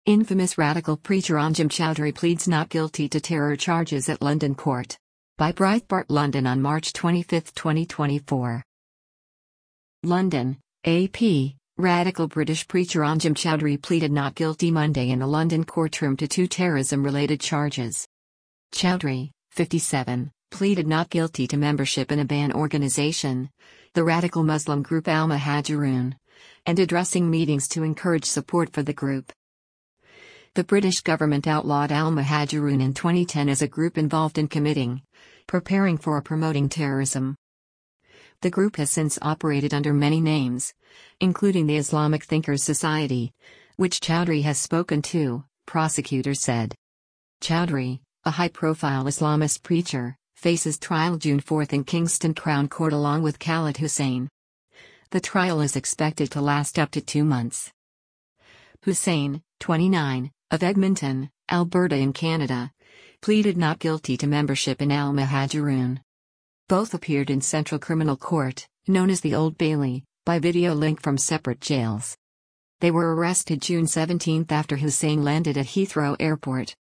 Infamous radical preacher Anjem Choudary pleads not guilty to terror charges at London court. By Breitbart London on March 25, 2024. London, AP. Radical British preacher Anjem Choudary pleaded not guilty Monday in a London courtroom to 2 terrorism-related charges. Choudary, 57, pleaded not guilty to membership in a banned organisation, the radical Muslim group Al-Muhajirun, and addressing meetings to encourage support for the group. The British government outlawed Al-Muhajirun in 2010 as a group involved in committing, preparing for or promoting terrorism. The group has since operated under many names, including the Islamic Thinkers Society, which Choudary has spoken to, prosecutors said. Choudary, a high-profile Islamist preacher, faces trial June 4 in Kingston Crown Court along with Khalid Hussein. The trial is expected to last up to 2 months. Hussein, 29, of Edmonton, Alberta in Canada, pleaded not guilty to membership in Al-Muhajirun. Both appeared in Central Criminal Court, known as the Old Bailey, by video link from separate jails. They were arrested June 17 after Hussein landed at Heathrow Airport.